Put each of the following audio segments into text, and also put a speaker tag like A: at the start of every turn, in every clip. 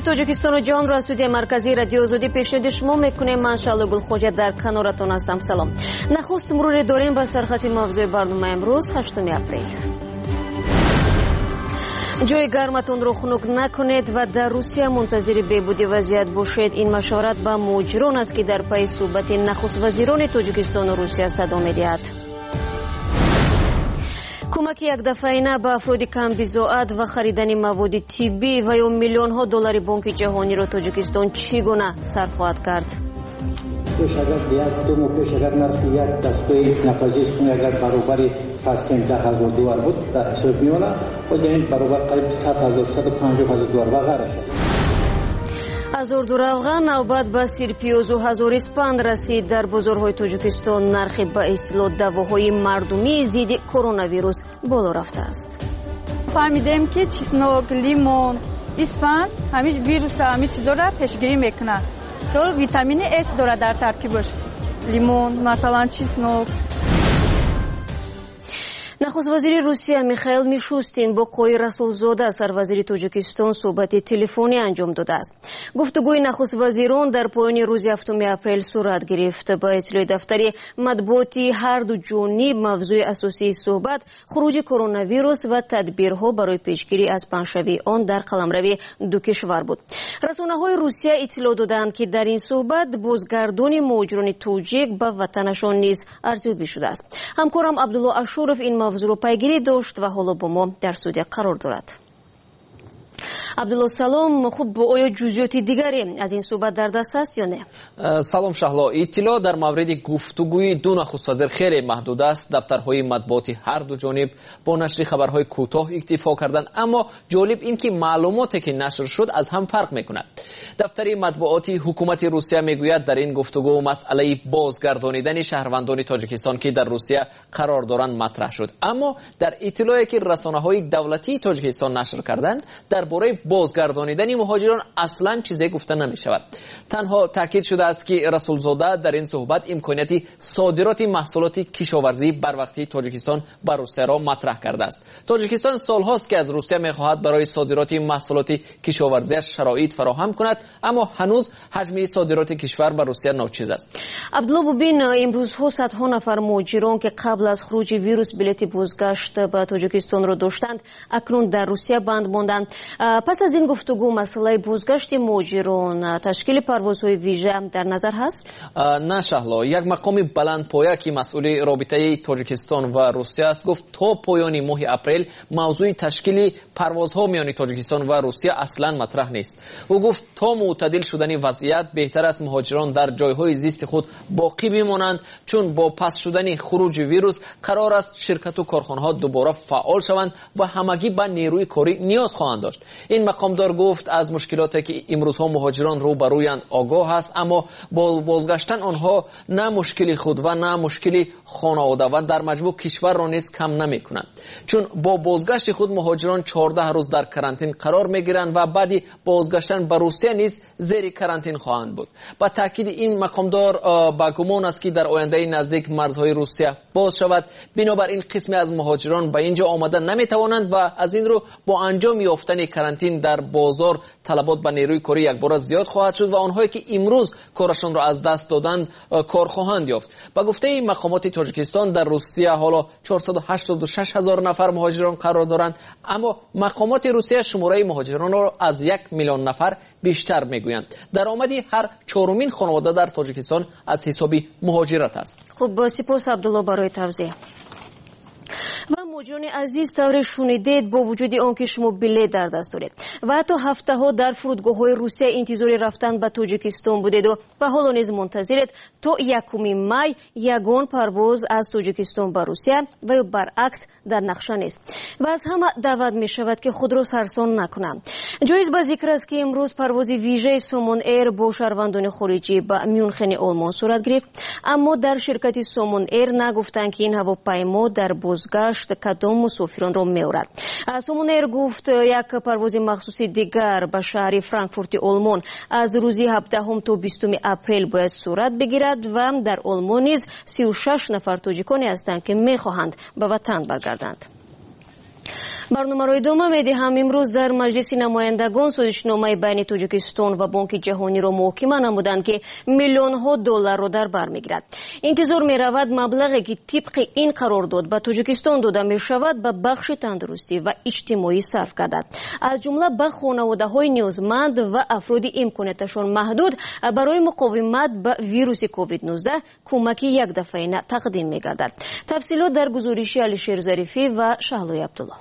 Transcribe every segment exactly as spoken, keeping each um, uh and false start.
A: توجیکستان و جهان را از استودیوی مرکزی رادیو آزادی پیشنهاد شما میکنیم. من شعله گلخوجه در کنارتون هستم. سلام. نخست مرور داریم با سرخط موضوع برنامه امروز هشتم اپریل. جای گرمتون رو خنک نکنید و در روسیه منتظر بهبودی وضعیت باشید. این مشورت با مهاجران است که در پی صحبت نخست وزیران تاجیکستان و روسیه صدا می‌دهد. کمک یک دفعه‌ای به افراد کم بضاعت و خریدن مواد طبی و یا میلیون ها دلار بانک جهانی را تاجیکستان چگونه صرف خواهد کرد؟
B: پیشگرد یک دو ماه پیشگرد نرخ یک دسته نفاذی اگر برابر پاسپورت ده هزار دلار بود در حساب میونه و جنین برابر قریب صد هزار صد و پنجاه هزار دلار و غیره.
A: هزار دلار نوبت به سیرپیوز و هزار اسپند رسید. در بازارهای تاجیکستان نرخ به اصطلاح دواهای مردمی ضد کرونا ویروس بالا رفته است.
C: فهمیدیم که چسنوک، لیمون، اسپند همین ویروس همین چیزا را پیشگیری میکنه. سو ویتامین اس داره در ترکیبش. لیمون مثلا چسنوک.
A: نخست وزیر روسیه میخائیل میشوستین با قوی رسولزاده سروزیر تاجیکستان صحبت تلفنی انجام داده است. گفتگوی نخست وزیران در پایان روز هفتم اپریل صورت گرفت. با اطلاع دفتری مطبوعاتی هر دو جانب موضوع اساسی صحبت خروج کرونا ویروس و تدبیرها برای پیشگیری از پنجشنبه آن در قلمرو دو کشور بود. رسانه‌های روسیه اطلاع دادند که در این صحبت بازگردانی مهاجران تاجیک به وطنشان نیز ارزیابی شده است. همکارم عبدالله اشورف این موضوع رو پیگیری داشت و حالا با ما در استودیو قرار دارد. عبدالله سلام. خوب آیا جزئیات دیگری از این صحبت در دست است یا نه؟
D: سلام شهلا. اطلاع در مورد گفتگوی دو نخست وزیر خیلی محدود است. دفترهای مطبوعاتی هر دو جانب با نشر خبرهای کوتاه اکتفا کردند، اما جالب این که معلوماتی که نشر شد از هم فرق میکند. دفتر مطبوعاتی حکومت روسیه میگوید در این گفتگو مسئله بازگردانیدن شهروندان تاجیکستان که در روسیه قرار دارند مطرح شد، اما در اطلاعی که رسانه‌های دولتی تاجیکستان نشر کردند درباره بازگردانیدن مهاجران اصلا چیزی گفته نمی شود. تنها تاکید شده است که رسولزاده در این صحبت امکانیت صادرات محصولات کشاورزی بر وقتی تاجیکستان بر روسیه را مطرح کرده است. تاجیکستان سالهاست که از روسیه می‌خواهد برای صادرات محصولات کشاورزی شرایط فراهم کند، اما هنوز حجم صادرات کشور بر روسیه ناچیز است.
A: عبدالله ببین، امروز ها صدها نفر مهاجران که قبل از خروج ویروس بلیط بازگشت به تاجیکستان را داشتند اکنون در روسیه بند ماندند. پس از این گفتگو مسئله بازگشت مهاجران تشکیل پروازهای ویژه در نظر هست؟
D: نه شهلا. یک مقام بلندپایه که مسئول رابطه تاجیکستان و روسیه است گفت تا پایان ماه اپریل موضوع تشکیل پروازها میان تاجیکستان و روسیه اصلا مطرح نیست. او گفت تا معتدل شدن وضعیت بهتر است مهاجران در جایهای زیست خود باقی بمانند، چون با پس شدن خروج ویروس قرار است شرکت و کارخانه‌ها دوباره فعال شوند و همگی به نیروی کاری نیاز خواهند داشت. این مقامدار گفت از مشکلاتی که امروزها مهاجران رو برویند آگاه است، اما با بازگشتن آنها نه مشکلی خود و نه مشکلی خانواده و در مجموع کشور را نیز کم نمی کنند، چون با بازگشت خود مهاجران چهارده روز در کرانتین قرار می گیرند و بعدی بازگشتن به روسیه نیز زیر کرانتین خواهند بود. با تاکید این مقامدار با گمان است که در آینده نزدیک مرزهای روسیه باز شود، بنابراین قسمی از مهاجران به اینجا آمدن نمی توانند و از این رو با انجام یافتن کرانتین در بازار طلبات به نیروی کاری یک بار زیاد خواهد شد و آنهایی که امروز کارشان را از دست دادند کار خواهند یافت. با گفته مقامات تاجیکستان در روسیه حالا چهارصد و هشتاد و شش هزار نفر مهاجران قرار دارند، اما مقامات روسیه شماره مهاجران را از یک میلیون نفر بیشتر میگویند. درآمدی هر چهارمین خانواده در تاجیکستان از حساب مهاجرت است.
A: خب سپاس عبدالله برای توضیح. و مهاجران عزیز طور شنیدید با وجود آنکه شما بلیط در دست دارید و حتی هفته ها در فرودگاه‌های روسیه انتظار رفتن به تاجیکستان بودید و و حالا نیز منتظرید تا یکم می یگان پرواز از تاجیکستان به روسیه و یا برعکس در نقشه نیست و از همه دعوت می شود که خود را سرسان نکنند. جایز به ذکر است که امروز پرواز ویژه سومون ایر با شهروندان خارجی به میونخن آلمان صورت گرفت، اما در شرکت سومون ایر نگفتند که این هواپیما در بازگشت کدام مسافران را می‌آورد. سومون ایر گفت یک پرواز مخصوصی دیگر به شهر فرانکفورت آلمان از روز هفدهم تا بیستم اپریل باید صورت بگیرد و در آلمان نیز سی و شش نفر تاجیکانی هستند که می‌خواهند به وطن برگردند. барномаро идома медиҳам. имрӯз дар маҷлиси намояндагон сӯзишномаи байни Тоҷикистон ва Бонки ҷаҳониро муҳокима намуданд, ки миллионҳо долларро дар бар мегирад. интизор меравад маблағе ки тибқи ин қарордод ба Тоҷикистон дода мешавад ба бахши тандурустӣ ва иҷтимоӣ сарф гардад. аз ҷумла ба хонаводаҳои ниёзманд ва афроди имконияташон маҳдуд барои муқовимат ба вируси ковид нуздаҳ кӯмаки якдафаина тақдим мегардад. тафсилот дар гузориши Алишер Зарифӣ ва Шаҳлои Абдулло.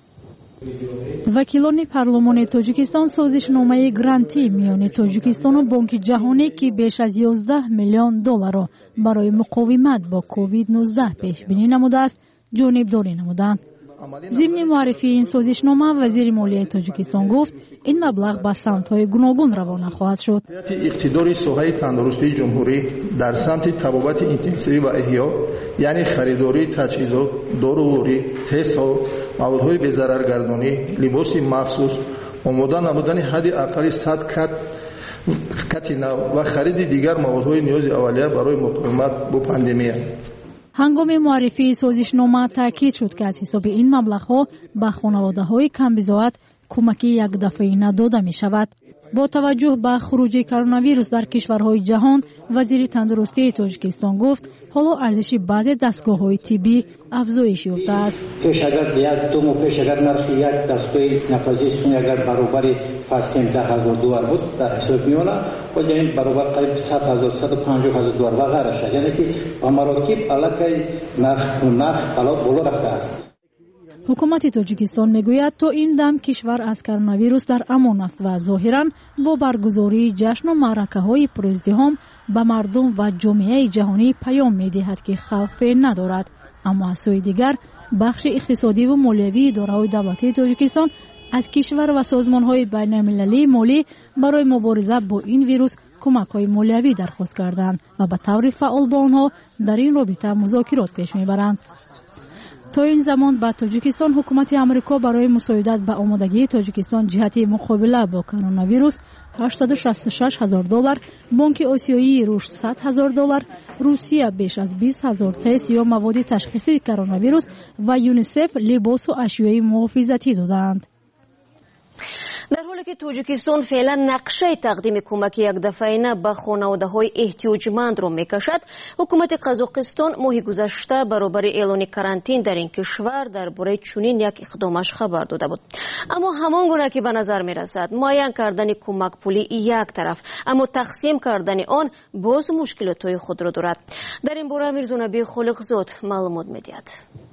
E: вакилони парлумони Тоҷикистон созишномаи грантӣ миёни Тоҷикистону Бонки ҷаҳонӣ ки беш аз ёздаҳ миллион долларро барои муқовимат бо ковид нуздаҳ пешбинӣ намудааст, ҷонибдорӣ намуданд. зимни муаррифии ин созишнома вазири молияи Тоҷикистон гуфт, ин маблағ ба самтҳои гуногун равона хоҳад шуд.
F: иқтидори соҳаи тандурустии ҷумҳурӣ дар самти табобати интенсивӣ ва эҳё, яъне харидории таҷҳизот, доруворӣ, тестҳо, маводҳои безараргардонӣ, либоси махсус, омода намудани ҳадди аққали сад кат кати нав ва хариди дигар маводҳои ниёзи аввалия барои муқовимат бо пандемия.
E: ҳангоми муаррифии созишнома таъкид шуд, ки аз ҳисоби ин маблағҳо ба хонаводаҳои камбизоат кӯмаки якдафаина дода мешавад. бо таваҷҷӯҳ ба хуруҷи коронавирус дар кишварҳои ҷаҳон, вазири тандурустии Тоҷикистон гуфт, ҳоло арзиши баъзе дастгоҳҳои тиббӣ афзоиш ёфтааст.
B: пеш агар як дум пеш агар нархи як дастгоҳи напазистон агар баробари фаслин даҳ ҳазор доллар буд дар ҳисоб меона, ҳоҷ ин баробар қариб сад ҳазор саду панҷоҳ ҳазор доллар ва ғайра шад, яъне ки ба маротиб аллакай нарх нарх боло рафтааст.
E: ҳукумати Тоҷикистон мегӯяд, то ин дам кишвар аз коронавирус дар амон аст ва зоҳиран бо баргузории ҷашну маъракаҳои пуриздиҳом ба мардум ва ҷомеаи ҷаҳонӣ паём медиҳад, ки хавфе надорад. аммо аз сӯи дигар бахши иқтисодиву молиявии идораҳои давлатии Тоҷикистон аз кишвар ва созмонҳои байналмилалии молӣ барои мубориза бо ин вирус кӯмакҳои молиявӣ дархост карданд ва ба таври фаъол бо онҳо дар ин робита музокирот пеш мебаранд. то ин замон ба Тоҷикистон ҳукумати Амрико барои мусоидат ба омодагии Тоҷикистон ҷиҳати муқобила бо коронавирус ҳаштоду шасту шаш ҳазор доллар, Бонки Осиёии Рушд сад ҳазор доллар, Русия беш аз бист ҳазор тест ё маводи ташхиси коронавирус ва ЮНИСЕФ либосу ашёи муҳофизатӣ доданд.
A: дар ҳоле ки Тоҷикистон феълан нақшаи тақдими кӯмаки якдафаина ба хонаводаҳои эҳтиёҷмандро мекашад, ҳукумати Қазоқистон моҳи гузашта баробари эълони карантин дар ин кишвар дар бораи чунин як иқдомаш хабар дода буд. аммо ҳамон гуна ки ба назар мерасад, муайян кардани кӯмакпулӣ як тараф, аммо тақсим кардани он боз мушкилотҳои худро дорад. дар ин бора Мирзонабии Холиқзод маълумот медиҳад.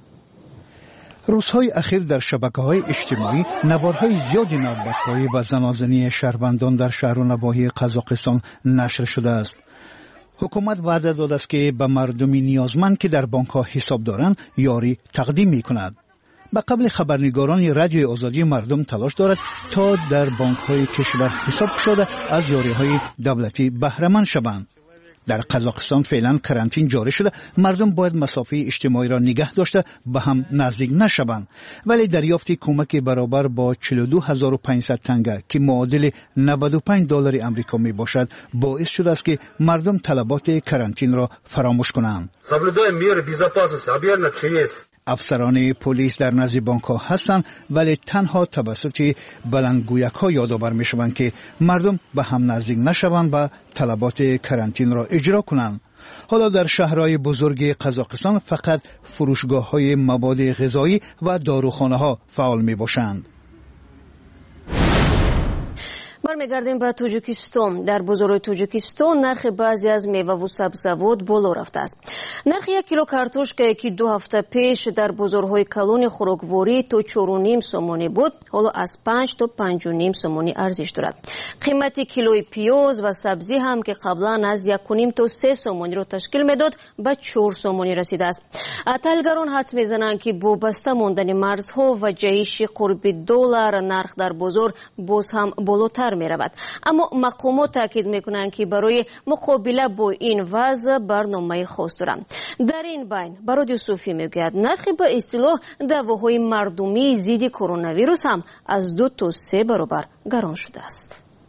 G: рӯзҳои ахир дар шабакаҳои иҷтимоӣ наворҳои зиёди навбатҳоӣ ва занозании шаҳрвандон дар шаҳру навоҳии Қазоқистон нашр шудааст. ҳукумат ваъда додааст, ки ба мардуми ниёзманд, ки дар бонкҳо ҳисоб доранд, ёрӣ тақдим мекунад. ба қабли хабарнигорони радиои озодии мардум талош дорад, то дар бонкҳои кишвар ҳисоб кушода аз ёриҳои давлатӣ баҳраманд шаванд. дар Қазоқистон феълан карантин ҷорӣ шуда, мардум бояд масофаи иҷтимоиро нигаҳ дошта ба ҳам наздик нашаванд. вале дарёфти кӯмаки баробар бо чилу ду ҳазору панҷсад танга, ки муодили наваду панҷ доллари амрико мебошад, боис шудааст, ки мардум талаботи карантинро фаромӯш кунанд.
H: Соблюдаем меры безопасности, объявлено ЧС.
G: афсарони полис дар назди бонкҳо ҳастанд, вале танҳо тавассути баландгӯякҳо ёдовар мешаванд, ки мардум ба ҳам наздик нашаванд ва талаботи карантинро иҷро кунанд. ҳоло дар шаҳрҳои бузурги Қазоқистон фақат фурӯшгоҳҳои маводи ғизоӣ ва дорухонаҳо фаъол мебошанд.
A: бармегардем ба Тоҷикистон. дар бозорҳои Тоҷикистон нархи баъзе аз меваву сабзавот боло рафтааст. нархи як кило картошкае, ки ду ҳафта пеш дар бозорҳои калони хӯрокворӣ то чору ним сомонӣ буд, ҳоло аз панҷ то панҷу ним сомонӣ арзиш дорад. қимати килои пиёз ва сабзӣ ҳам, ки қаблан аз яку ним то се сомониро ташкил медод, ба чор сомонӣ расидааст. таҳлилгарон ҳадс мезананд, ки бо баста мондани марзҳо ва ҷаҳиши қурби доллар нарх дар бозор боз ҳам болотар меравад. аммо мақомот таъкид мекунанд, ки барои муқобила бо ин вазъ барномаи хос доранд. дар ин байн ба Радио Суфӣ мегӯяд, нархи ба истилоҳ давоҳои мардумии зидди коронавирус ҳам аз ду то се баробар гарон шудааст.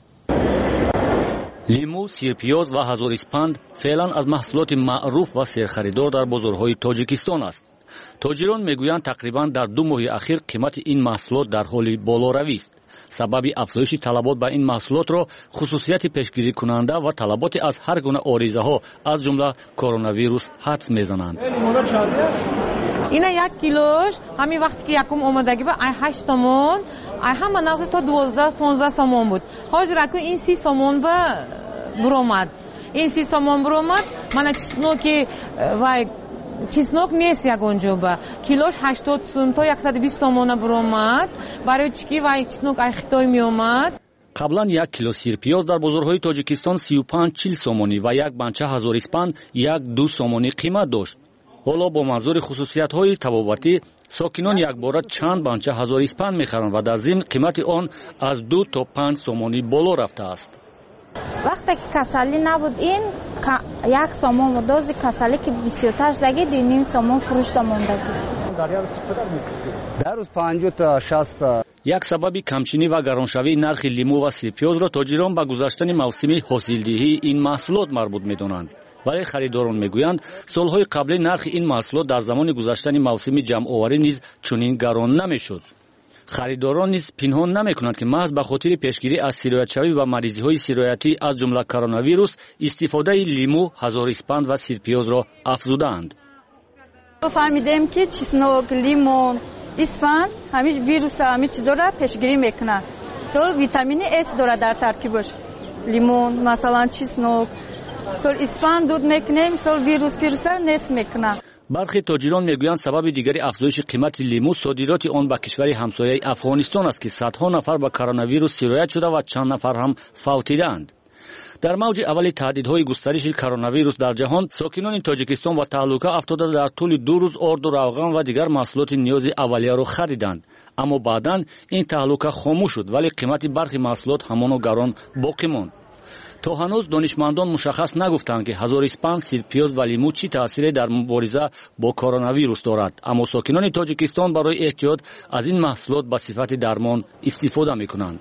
I: лимӯ, сирпиёз ва ҳазориспанд феълан аз маҳсулоти маъруф ва серхаридор дар бозорҳои Тоҷикистон аст. тоҷирон мегӯянд тақрибан дар ду моҳи ахир қимати ин маҳсулот дар ҳоли болоравист. сабаби афзоиши талабот ба ин маҳсулотро хусусияти пешгирикунанда ва талаботи аз ҳар гуна оризаҳо аз ҷумла коронавирус ҳадс мезананд.
J: ина як килош ҳамин вақте ки якум омадагӣ ба ай ҳашт сомон, ай ҳама нағзи то дувоздаҳ понздаҳ сомон буд. ҳозир акун ин си сомон ба буромад. ин си сомон буромад. мана чесноки вай чеснок нест ягонҷо ба килош ҳаштод сум то яксаду бист сомона буромад. барои чӣ ки вай чеснок ай Хитой меомад.
I: қаблан як кило сирпиёз дар бозорҳои Тоҷикистон сию панҷ чил сомонӣ ва як банча ҳазори спан як ду сомонӣ қимат дошт. ҳоло бо манзури хусусиятҳои табобатӣ сокинон якбора чанд банча ҳазори спан мехаранд ва дар зимн қимати он аз ду то панҷ сомонӣ боло рафтааст.
K: вақте ки касалӣ набуд ин як сомон буд, дози касалӣ ки бисёртар шудаги ду ним сомон фурӯшта мондаги.
L: дар рӯз панҷоҳ та шаст.
I: як сабаби камчинӣ ва гароншавии нархи лимӯ ва сирпиёзро тоҷирон ба гузаштани мавсими ҳосилдиҳии ин маҳсулот марбут медонанд. вале харидорон мегӯянд солҳои қаблӣ нархи ин маҳсулот дар замони гузаштани мавсими ҷамъоварӣ низ чунин гарон намешуд. харидорон низ пинҳон намекунанд ки маҳз ба хотири пешгирӣ аз сироятшавӣ ва маризиҳои сироятӣ аз ҷумла коронавирус истифодаи лимӯ, ҳазориспанд ва сирпиёзро афзудаанд.
C: фаҳмидем ки чеснок, лимон, испанд ҳамин вируса ҳамин чизора пешгирӣ мекунад. сол витамини С дорад дар таркибаш. лимон масалан чеснок, сол испанд дуд мекунем, сол вирус вируса нест мекунад.
I: бархи тоҷирон мегӯянд сабаби дигари афзоиши қимати лимӯ содироти он ба кишвари ҳамсояи Афғонистон аст ки садҳо нафар ба коронавирус сироят шуда ва чанд нафар ҳам фавтидаанд. дар мавҷи аввали таҳдидҳои густариши коронавирус дар ҷаҳон сокинони Тоҷикистон ба таҳлука афтода дар тӯли ду рӯз орду равған ва дигар маҳсулоти ниёзи аввалияро хариданд. аммо баъдан ин таҳлука хомӯш шуд, вале қимати бархи маҳсулот ҳамону гарон боқӣ монд. то ҳанӯз донишмандон мушаххас нагуфтанд ки ҳазориспанд, сирпиёз ва лимӯ чӣ таъсире дар мубориза бо коронавирус дорад. аммо сокинони Тоҷикистон барои эҳтиёт аз ин маҳсулот ба сифати дармон истифода мекунанд.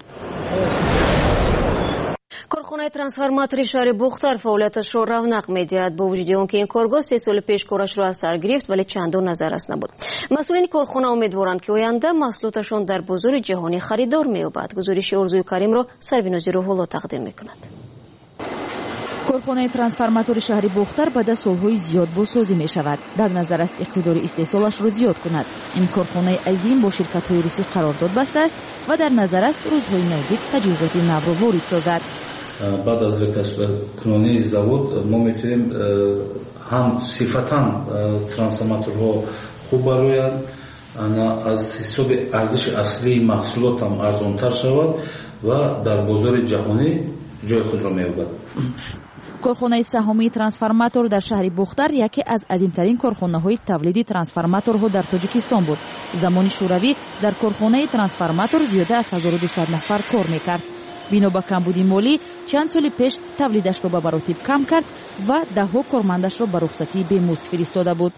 A: корхонаи трансформатори шаҳри Бухтар фаъолияташро равнақ медиҳад. бо вуҷуди он ки ин коргоҳ се соли пеш корашро аз сар гирифт, вале чандон назаррас набуд. масъулини корхона умедворанд ки оянда маҳсулоташон дар бозори ҷаҳонӣ харидор меёбад. гузориши Орзуи Каримро Сарвинози Рӯҳулло тақдим мекунад.
M: корхонаи трансформатори шаҳри Бухтар баъда солҳои зиёд бозсозӣ мешавад. дар назар аст иқтидори истеҳсолашро зиёд кунад. ин корхонаи азим бо ширкатҳои русӣ қарордод бастааст ва дар назар аст рӯзҳои навдик таҷҳизоти навро ворид созад.
N: بعد از کنونی завод ما میتونیم هم صفتا ترانسفورماتورها خوب برآیند، از حساب ارزش اصلی محصولات هم ارزانتر شود و در بازار جهانی جای خود را مییابد.
M: корхонаи саҳомии трансформатор дар шаҳри Бухтар яке аз азимтарин корхонаҳои тавлиди трансформаторҳо дар Тоҷикистон буд. замони шӯравӣ дар корхонаи трансформатор зиёда аз ҳазору дусад нафар кор мекард. бино ба камбуди молӣ чанд соли пеш тавлидашро ба маротиб кам кард ва даҳҳо кормандашро ба рухсатӣ бемузд фиристода буд.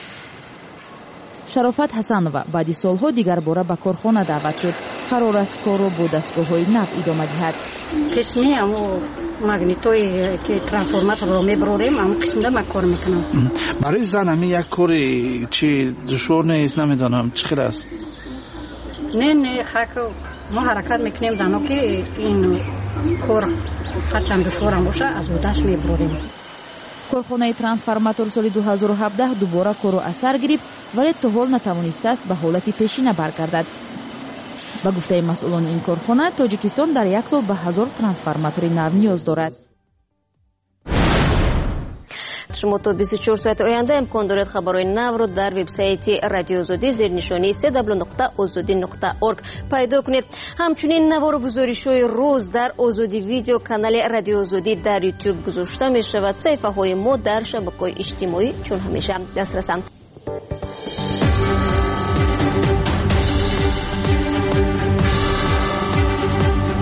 M: шарофат ҳасанова баъди солҳо дигар бора ба корхона даъват шуд. қарор аст корро бо дастгоҳҳои нав идома диҳад.
O: қисми амо магнитои ки трансформаторро мебарорем амо қисмда ман кор мекунам.
P: барои зан ҳамин як кори чи душвор нест, намедонам чӣ хел аст?
O: не не хак мо ҳаракат мекунем зано ки ин кор ҳарчанд душворам боша аз удаш мебарорем.
M: корхонаи трансформатор соли ду ҳазору ҳабдаҳ дубора корро аз сар гирифт, вале то ҳол натавонистааст ба ҳолати пешина баргардад. ба гуфтаи масъулони ин корхона, Тоҷикистон дар як сол ба ҳазор трансформатори нав ниёз дорад.
A: шумо то бисту чор соати оянда имкон доред хабарҳои навро дар вебсайти радиоозодӣ зернишони си дабл ю нуқта озодӣ нуқта орг пайдо кунед. ҳамчунин навору гузоришҳои рӯз дар озодӣ видео канали радиоозодӣ дар ютуб гузошта мешавад. саҳифаҳои мо дар шабакаҳои иҷтимоӣ чун ҳамеша дастрасанд.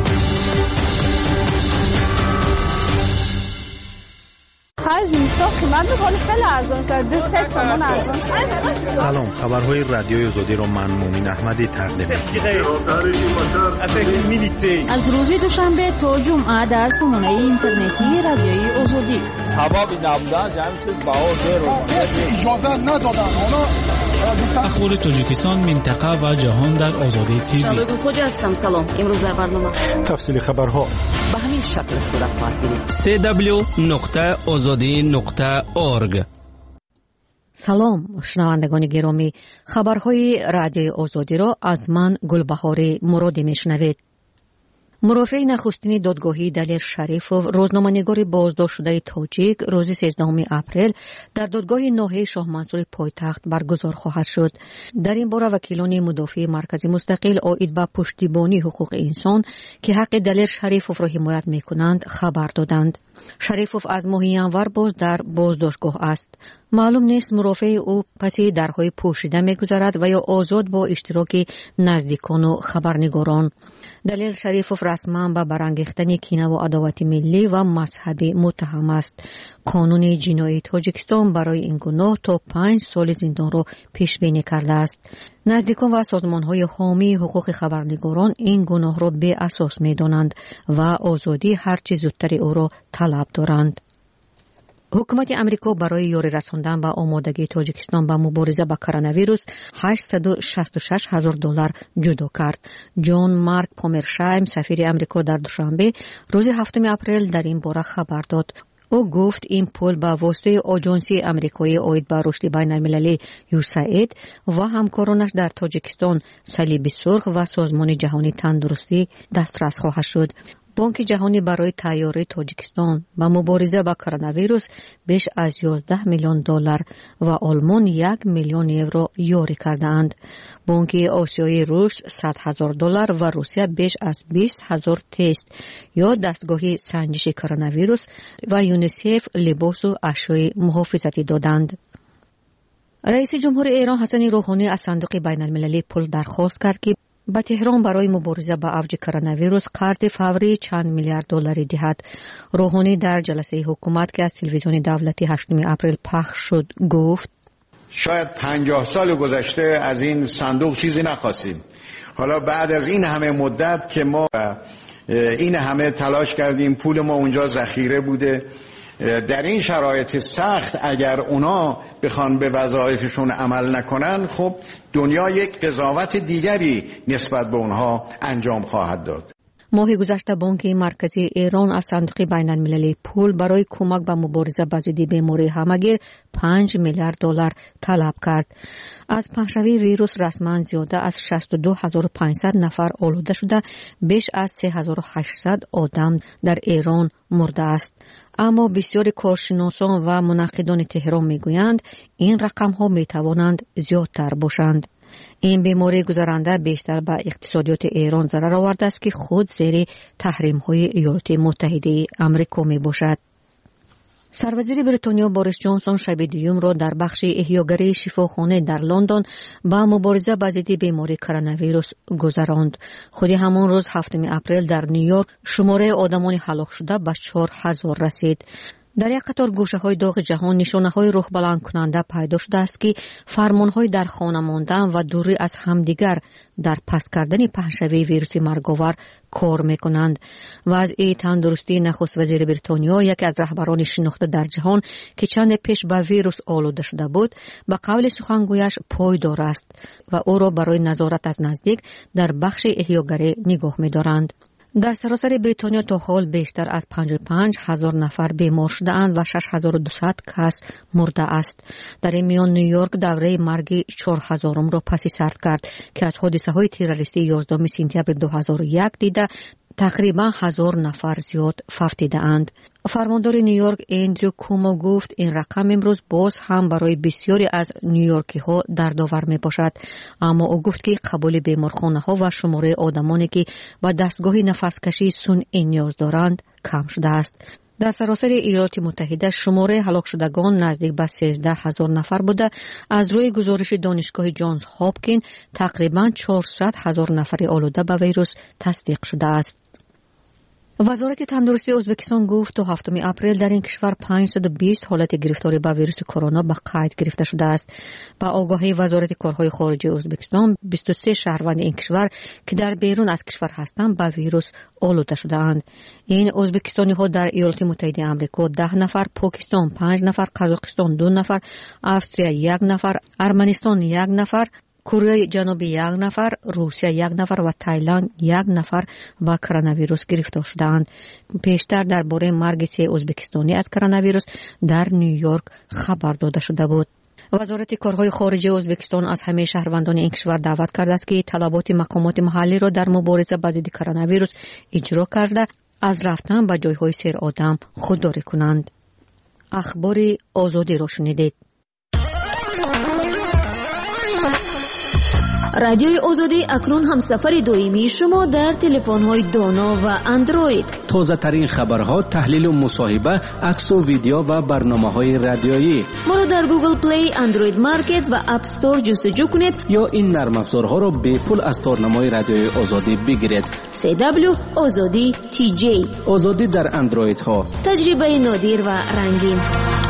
C: هر زمستان خیلی ارزان شد. دو سه تومان ارزان شد.
L: سلام، خبرهای رادیوی آزادی را من مومن احمدی تقدیم می‌کنم.
M: از روز دوشنبه تا جمعه در سامانه اینترنتی رادیوی آزادی.
Q: هوا نبودن جمع شد باور اجازه ندادن.
R: اخبار تاجیکستان، منطقه و جهان در آزادی تیوی.
S: شامل خوجا هستم. سلام. امروز در برنامه
L: تفصیل خبرها
S: به همین شکل صورت خواهد گرفت.
R: سی دبلیو نقطه آزادی نقطه اورگ.
T: سلام شنوندگان گرامی، خبرهای رادیوی آزادی را از من گلبهار مرادی میشنوید. مرافع نخستین دادگاهی دلیر شریفوف، روزنامه‌نگار بازداشت شده تاجیک، روز سیزدهم اپریل در دادگاه ناحیه شاه منصور پایتخت برگزار خواهد شد. در این باره وکیلان مدافع مرکزی مستقل عاید به پشتیبانی حقوق انسان که حق دلیر شریفوف را حمایت می‌کنند خبر دادند. شریفوف از ماه ینور باز در بازداشتگاه است. معلوم نیست مرافع او پس درهای پوشیده می‌گذرد و یا آزاد با اشتراک نزدیکان و خبرنگاران. دلیل شریفوف رسما به برانگیختن کینه و عداوت ملی و مذهبی متهم است. قانون جنایی تاجیکستان برای این گناه تا پنج سال زندان را پیش بینی کرده است. نزدیکان و سازمان‌های حامی حقوق خبرنگاران این گناه را بی اساس می‌دانند و آزادی هرچه زودتر او را طلب دارند. حکومت امریکا برای یاری رساندن به آمادگی تاجیکستان به مبارزه با کرونا ویروس هشتصد و شصت و شش هزار دلار جدا کرد. جان مارک پامرشایم، سفیر امریکا در دوشنبه روز هفتم اپریل در این باره خبر داد. او گفت این پول به واسطه آژانسی آمریکایی عاید به رشد بین‌المللی یوساید و همکارانش در تاجیکستان صلیب سرخ و سازمان جهانی تندرستی دسترس خواهد شد. بانک جهانی برای تیاری تاجیکستان با مبارزه با کرونا ویروس بیش از یازده میلیون دلار و آلمان یک میلیون یورو یاری کردند. بانک آسیایی روس صد هزار دلار و روسیه بیش از بیست هزار تست یا دستگاه سنجش کرونا ویروس و یونیسف لباس و اشیاء محافظتی دادند. رئیس جمهور ایران حسن روحانی از صندوق بین‌المللی پول درخواست کرد که به تهران برای مبارزه با اوج کرونا ویروس قرض فوری چند میلیارد دلاری دهد. روحانی در جلسه حکومت که از تلویزیون دولتی هشتم اپریل پخش شد گفت:
U: شاید پنجاه سال گذشته از این صندوق چیزی نخواستیم. حالا بعد از این همه مدت که ما این همه تلاش کردیم، پول ما اونجا ذخیره بوده، در این شرایط سخت اگر اونا بخوان به وظایفشون عمل نکنن، خب دنیا یک قضاوت دیگری نسبت به اونها انجام خواهد داد.
T: ماه گذشته بانک مرکزی ایران از صندوق بین‌المللی پول برای کمک به مبارزه با ضد بیماری همگیر پنج میلیارد دلار طلب کرد. از پنجشنبه ویروس رسما زیاده از شصت و دو هزار و پانصد نفر آلوده شده، بیش از سه هزار و هشتصد آدم در ایران مرده است. اما بسیاری کارشناسان و منقدان تهران میگویند این رقم ها می توانند زیادتر باشند. این بیماری گذرنده بیشتر به اقتصادیات ایران ضرر آورده است که خود زیر تحریم های ایالات متحده آمریکا می باشد. سروزیر بریتانیا بوریس جانسون شب دوم را در بخش احیاگری شفاخانه در لندن با مبارزه با ضد بیماری کرونا ویروس گذراند. خود همان روز هفتم اپریل در نیویورک شماره آدمان هلاک شده به چهار هزار رسید. در یک قطار گوشه های داغ جهان نشانه های رخ بلند کننده پیدا شده است که فرمان های در خانه ماندن و دوری از همدیگر در پس کردن پهنشوی ویروس مرگاور کار میکنند. وضع تندرستی نخست وزیر بریتانیا، یکی از رهبران شناخته در جهان که چند پیش به ویروس آلوده شده بود، به قول سخنگویش پایدار است و او را برای نظارت از نزدیک در بخش احیاگری نگاه می‌دارند. در سراسر بریتانیا تا حال بیشتر از پنجاه و پنج هزار نفر بیمار شده اند و شش هزار و دویست کس مرده است. در این میان نیویورک دوره مرگ چهار هزارم را پس سر کرد که از حادثه های تروریستی یازدهم سپتامبر دو هزار و یک دیده تقریبا هزار نفر زیاد فوت دیده اند. فرماندار نیویورک اندریو کومو گفت این رقم امروز باز هم برای بسیاری از نیویورکی ها دردآور می باشد، اما او گفت که قبول بیمارخانه ها و شماره آدمانی که با دستگاه نفسکشی صنعی نیاز دارند کم شده است. در سراسر ایالات متحده شماره هلاک شدگان نزدیک به سیزده هزار نفر بوده. از روی گزارش دانشگاه جانز هاپکین تقریبا چهارصد هزار نفر آلوده به ویروس تصدیق شده است. وزارت تندرستی ازبکستان گفت تا هفتم اپریل در این کشور پانصد و بیست حالت گرفتاری با ویروس کرونا به قید گرفته شده است. با آگاهی وزارت کارهای خارجه ازبکستان، بیست و سه شهروند این کشور که در بیرون از کشور هستند با ویروس آلوده شده‌اند. این ازبکستانی ها در ایالات متحده آمریکا ده نفر، پاکستان پنج نفر، قزاقستان دو نفر، افریقا یک نفر، ارمنستان یک نفر، کره جنوبی یک نفر، روسیه یک نفر و تایلند یک نفر با کرونا ویروس گرفتار شدند. پیشتر درباره مرگ سه ازبکستانی از کرونا ویروس در نیویورک خبر داده شده بود. وزارت کارهای خارجه ازبکستان از همه شهروندان این کشور دعوت کرده است که طلبات مقامات محلی را در مبارزه با ضد کرونا ویروس اجرا کرده از رفتن به جایهای سیر آدم خودداری کنند. اخبار آزادی را شنیدید.
A: رادیوی آزادی اکنون هم سفر دائمی شما در تلفن‌های دانا و اندروید.
R: تازه ترین خبرها، تحلیل و مصاحبه، عکس و ویدیو و برنامه‌های رادیویی.
A: ما را در گوگل پلی، اندروید مارکت و اپ استور جستجو کنید
R: یا این نرم افزارها را به پول از تارنمای رادیوی آزادی بگیرید.
A: سی دبلیو آزادی تی جی.
R: آزادی در اندروید ها.
A: تجربه نادر و رنگین.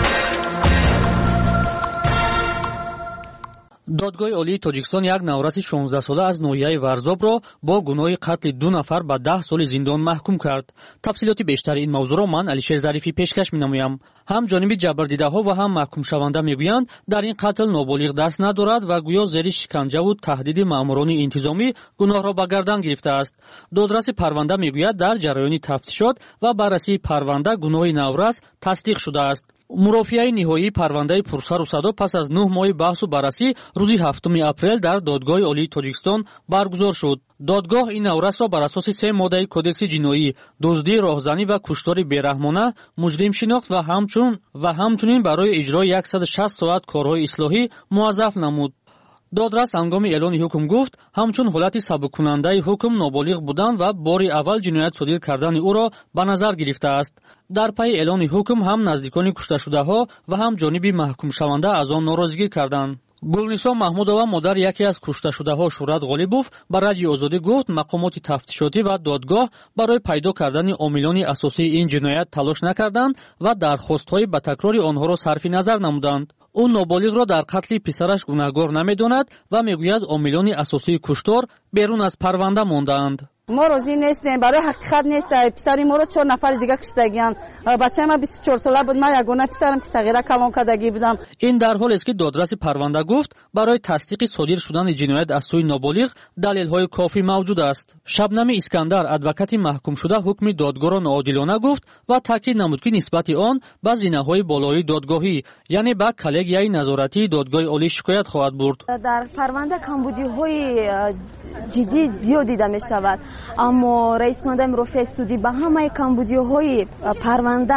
D: دادگاه عالی تاجیکستان یک نورس شانزده ساله از ناحیه ورزاب را با گناه قتل دو نفر به ده سال زندان محکوم کرد. تفصیلات بیشتر این موضوع را من علیشیر ظریفی پیشکش می‌نمایم. هم جانب جبردیده‌ها و هم محکوم شونده میگویند در این قتل نابالغ دست ندارد و گویا زیر شکنجه و تهدید مأموران انتظامی گناه را به گردن گرفته است. دادرس پرونده میگوید در جریان تفتیشات و بررسی پرونده گناه نورس تصدیق شده است. مرافعه نهایی پرونده پرسر و صدا پس از نه ماه بحث و بررسی روز هفتم اپریل در دادگاه عالی تاجیکستان برگزار شد. دادگاه این نورس را بر اساس سه ماده کدکس جنایی، دزدی، راهزنی و کشتار بیرحمانه مجرم شناخت و همچنین و همچنین برای اجرای صد و شصت ساعت کارهای اصلاحی موظف نمود. دادرس هنگام اعلان حکم گفت همچون حالت سبک‌کننده حکم نابالغ بودن و باری اول جنایت صادر کردن او را به نظر گرفته است. در پی اعلان حکم هم نزدیکان کشته شده ها و هم جانب محکوم شونده از آن ناراضگی کردند. گلنسا محمودова مادر یکی از کشته شده ها شورت غالبوف با رادیو آزادی گفت مقامات تفتیشاتی و دادگاه برای پیدا کردن عاملان اساسی این جنایت تلاش نکردند و درخواست‌های به تکرار آنها را صرف نظر نمودند. او نابالغ را در قتل پسرش گناهکار نمی‌داند و میگوید عاملان اساسی کشتار بیرون از پرونده مانده‌اند.
V: ما راضی نیستیم، برای حقیقت نیست. پسر ما رو چهار نفر دیگه کشتگیان. بچه ما بیست و چهار ساله بود، من یگانه پسرم که صغیره کلان کردگی بودم.
D: این در حالی است که دادرس پرونده گفت برای تصدیق صادر شدن جنایت از سوی نابالغ دلیل‌های کافی موجود است. شبنم اسکندر ادوکات محکوم شده حکم دادگاه را ناعادلانه گفت و تاکید نمود که نسبت آن به زینه‌های بالایی دادگاهی یعنی به کلگیای نظارتی دادگاه عالی شکایت خواهد برد.
W: در پرونده کمبودی‌های جدی زیاد دیده می‌شود. اما رئیس کننده مرافع سودی به همه کمبودی‌های پرونده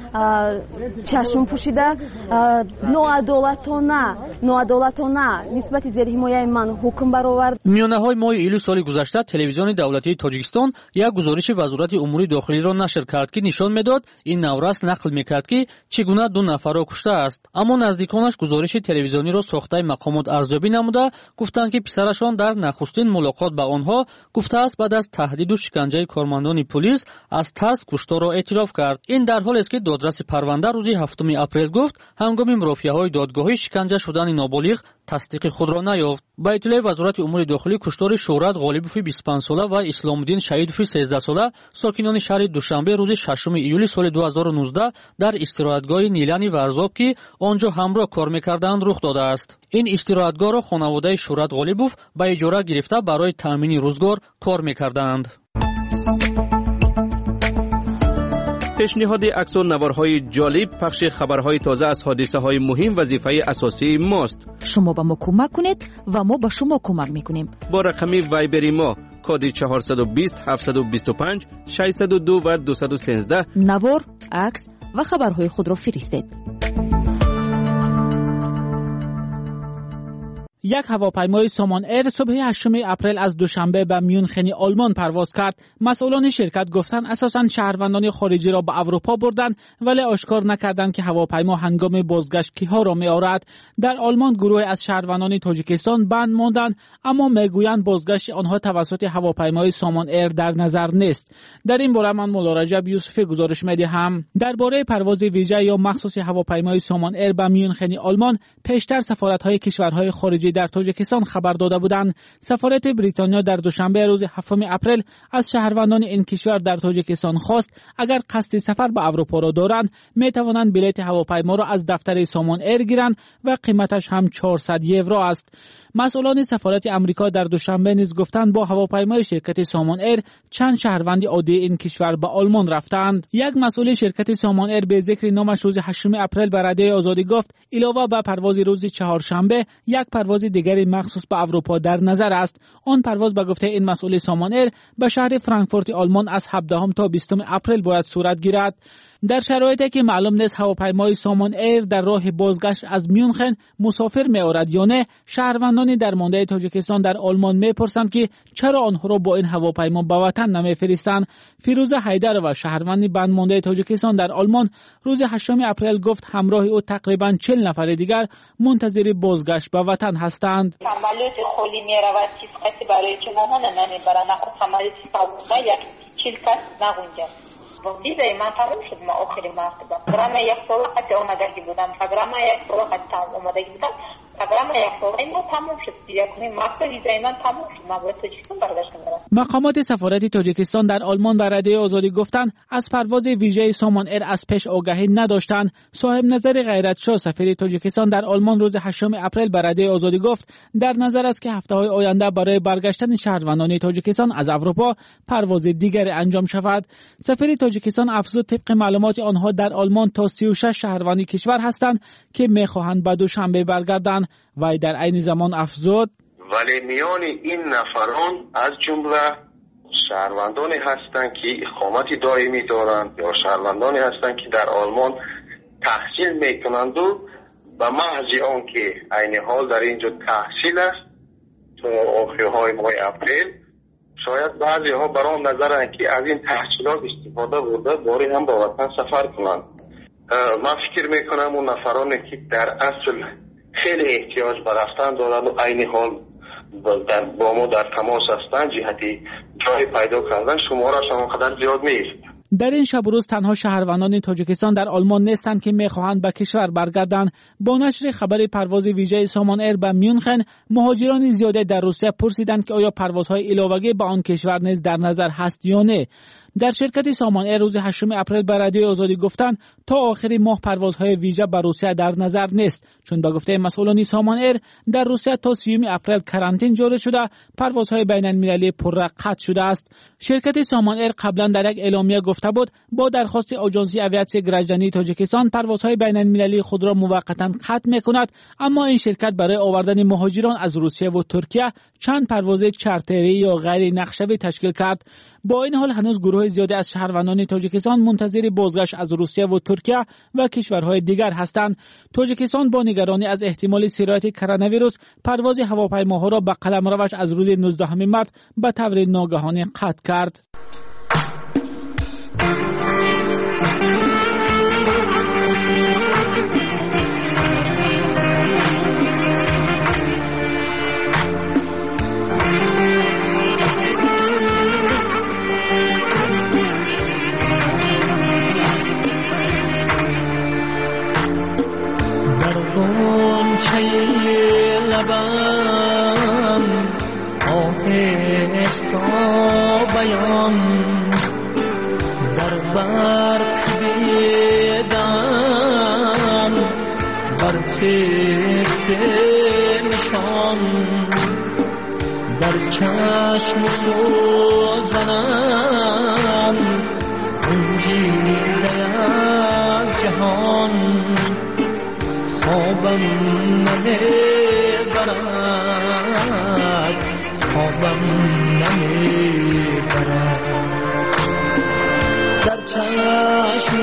W: چشم پوشیده ناعدالتانه ناعدالتانه نسبت زیر حمایت من حکم برآورد.
D: میانه‌های ماه ایلول سال گذشته تلویزیون دولتی تاجیکستان یک گزارش وزارت امور داخلی را نشر کرد که نشان میداد این نورس نقل میکرد که چگونه دو نفر را کشته است. اما نزدیکانش گزارش تلویزیونی را ساخته مقامات ارزیابی نموده گفتند که پسرشان در نخستین ملاقات با آنها گفته است بعد از تهدید و شکنجه کارمندان پلیس از ترس کشتار را اعتراف کرد. این در حالی است که دادرس پرونده روز هفتم اپریل گفت هنگام مرافعه‌های دادگاهی شکنجه شدن نابالغ تصدیق خود را نیافت. با اطلاع وزارت امور داخلی کشتار شهرت غالبوف بیست و پنج ساله و اسلام الدین شهیدوف سیزده ساله ساکنان شهر دوشنبه روز ششم ایول سال دو هزار و نوزده در استراحتگاه نیلانی ورزاب که آنجا همراه کار می‌کردند رخ داده است. این استراحتگاه را خانواده شهرت غالبوف با اجاره گرفته برای تامین روزگار کار می‌کردند.
R: پیشنهاد عکس و نوارهای جالب، پخش خبرهای تازه از حادثه‌های مهم وظیفه اساسی ماست.
M: شما به ما کمک کنید و ما به شما کمک میکنیم.
R: با رقم وایبری ما کد چهارصد و بیست هفتصد و بیست و پنج ششصد و دو و دویست و سیزده
M: نوار، عکس و خبرهای خود را فرستید.
B: یک هواپیمای سامان ایر صبح هشتم اپریل از دوشنبه به میونخن آلمان پرواز کرد. مسئولان شرکت گفتند اساساً شهروندان خارجی را به اروپا بردند ولی آشکار نکردند که هواپیما هنگام بازگشت کیها را می‌آورد. در آلمان گروه از شهروندان تاجیکستان بند ماندند، اما میگویند بازگشت آنها توسط هواپیمای سامان ایر در نظر نیست. در این باره من مولا رجب یوسفی گزارش می‌دهم. درباره پرواز ویژه یا مخصوص هواپیمای سامان ایر به میونخن آلمان پیشتر سفارت‌های کشورهای خارجی در تاجیکستان خبر داده بودند. سفارت بریتانیا در دوشنبه روز هفتم اپریل از شهروندان این کشور در تاجیکستان خواست اگر قصد سفر به اروپا را دارند می توانند بلیط هواپیما را از دفتر سامان ایر گیرند و قیمتش هم چهارصد یورو است. مسئولان سفارت امریکا در دوشنبه نیز گفتند با هواپیمای شرکت سامان ایر چند شهروند عادی این کشور به آلمان رفتند. یک مسئول شرکت سامان ایر به ذکر نامش روز هشتم اپریل به رادیوی آزادی گفت علاوه بر پرواز روز چهارشنبه یک پرواز دیگری مخصوص به اروپا در نظر است. آن پرواز به گفته این مسئول سامان ایر به شهر فرانکفورت آلمان از هفدهم تا بیستم اپریل باید صورت گیرد. در شرایطی که معلوم نیست هواپیمای سامان ایر در راه بازگشت از میونخن مسافر می‌آورد یا نه، شهروندان درمانده تاجیکستان در آلمان می‌پرسند که چرا آنها را با این هواپیما به وطن نمی‌فرستند. فیروزه حیدر و شهروند بندمانده تاجیکستان در آلمان روز هشتم اپریل گفت همراه او تقریباً چهل نفر دیگر منتظر بازگشت به وطن هستند.
E: سمالوت خالی می‌رود، چیز کسی برای که مامان نمی‌برند، نخود سمالوت سوزده یک چیل کس نگونجه. دیده من تموم شد. ما آخری مرتبه پرام یک سال قطع آمدگی بودم، پرام یک سال قطع آمدگی بودم، پرام یک سال این تموم شد. یک مرتبه ویزای من تموم شد. ما باید تاجیکستان برگشتم برم.
B: مقامات سفارت تاجیکستان در آلمان به رادیوی آزادی گفتند از پرواز ویژه سامان ایر از پیش آگاهی نداشتند. صاحب نظر غیرت‌شاه سفیر تاجیکستان در آلمان روز هشتم اپریل به رادیوی آزادی گفت در نظر است که هفته‌های آینده برای برگشتن شهروندان تاجیکستان از اروپا پرواز دیگری انجام شود. سفیر تاجیکستان افزود طبق معلومات آنها در آلمان تا سی و شش شهروند کشور هستند که می‌خواهند به دوشنبه برگردند. و در عین زمان افزود
F: ولی میان این نفران از جمله شهروندانی هستند که اقامت دائمی دارند یا شهروندانی هستند که در آلمان تحصیل میکنند و به محض آن که عین حال در اینجا تحصیل است تا آخرهای ماه اپریل شاید بعضی ها برام نظرند که از این تحصیلات استفاده برده باری هم با وطن سفر کنند. من فکر میکنم اون نفرانی که در اصل خیلی احتیاج به رفتن دارند و عین حال با ما در تماس هستند جهتی جای پیدا کردن شمارش آنقدر زیاد نیست.
B: در این شب و روز تنها شهروندان تاجیکستان در آلمان نیستند که میخواهند به کشور برگردند. با نشر خبر پرواز ویژه سامان ایر به میونخن، مهاجران زیاده در روسیه پرسیدند که آیا پروازهای علاوه‌ای به آن کشور نیز در نظر هست یا نه. در شرکت سامان ایر روز هشتم اپریل به رادیوی آزادی گفتند تا آخر ماه پروازهای ویژه به روسیه در نظر نیست، چون به گفته مسئولان سامان ایر در روسیه تا سیوم اپریل کرانتین جاری شده، پروازهای بین المللی پرره قطع شده است. شرکت سامان ایر قبلا در یک اعلامیه گفته بود با درخواست آژانسی آویاسیون گرجانی تاجیکستان پروازهای بین المللی خود را موقتا قطع میکند، اما این شرکت برای آوردن مهاجران از روسیه و ترکیه چند پرواز چارتری یا غیر نقشه‌ای تشکیل کرد. با این حال هنوز گروه زیادی از شهروندان تاجیکستان منتظر بازگشت از روسیه و ترکیه و کشورهای دیگر هستند. تاجیکستان با نگرانی از احتمال سرایت کرونا ویروس پرواز هواپیماها را به قلمروش از روز نوزدهم مارس به طور ناگهانی قطع کرد.
X: در برق دیدم بر پشت نشان در چشم سوزنم انجیل جهان خوابم نمیبرد خوابم نمیبرد در چشم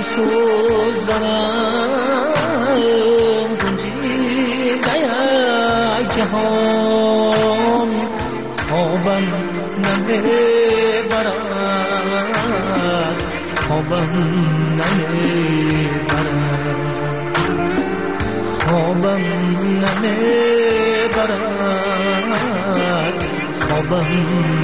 X: سوزنم گنجیده جهان جهان خوابم نمیبرد خوابم نمیبرد خوابم نمیبرد خوابم